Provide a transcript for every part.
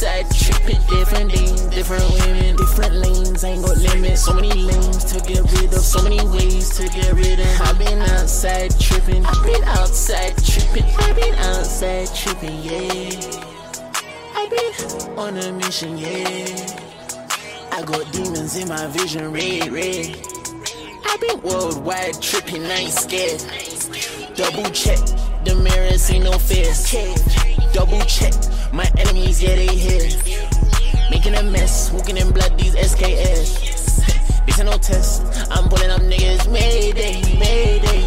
outside tripping, different days, different women, different lanes, ain't got limits. So many lanes to get rid of, so many ways to get rid of. I've been outside tripping, I've been outside tripping, I've been outside tripping, yeah. I've been on a mission, yeah. I got demons in my vision, red, red. I've been worldwide tripping, I ain't scared. Double check, the mirror see no fears. Double check, my enemies, yeah, they here. Making a mess, walking in blood, these SKS. This ain't no test, I'm pulling up niggas, Mayday, Mayday.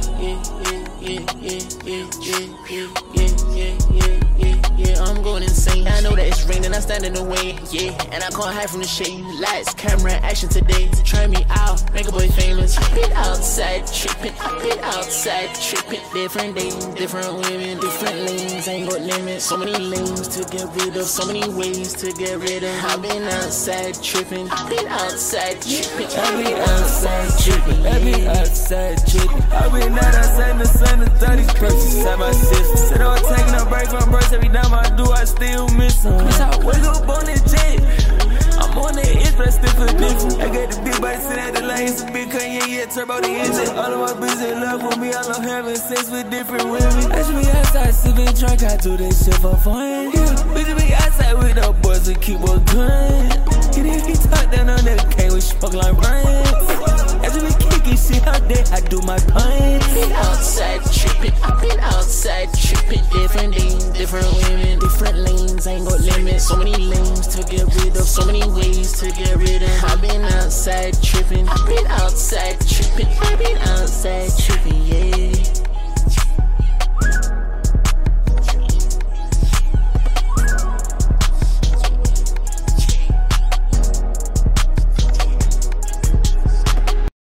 Yeah, I'm going insane. I know that it's raining, I stand in the way, yeah. And I can't hide from the shade. Lights, camera, action today. Try me out, make a boy famous. I've been outside tripping, I've been outside tripping. Different days, different women, different lanes, ain't got limits. So many lanes to get rid of, so many ways to get rid of. I've been outside tripping, I've been outside tripping, I've been outside tripping, I've been outside tripping. I've been outside in the sun, the 30s purchase inside my sister. Said I was taking a break from birds every time I do, I still miss them. Cause I wake up on the jet. I'm on the edge, but I still feel different. I got the big bike sitting at the light, it's a big car, yeah, turbo the engine. All of my bitches in love with me, I love having sex with different women. I should be outside sipping drink, I do this shit for fun. Yeah, bitch be outside with the boys and keep a gun. And if you talk down on that K, we smoke like rhymes. I just be kicking shit out there, I do my punch. I've been outside tripping, I've been outside tripping. Different days, different women, different lanes, ain't got limits. So many lanes to get rid of, so many ways to get rid of. I've been outside tripping, I've been outside tripping, I've been outside tripping, yeah.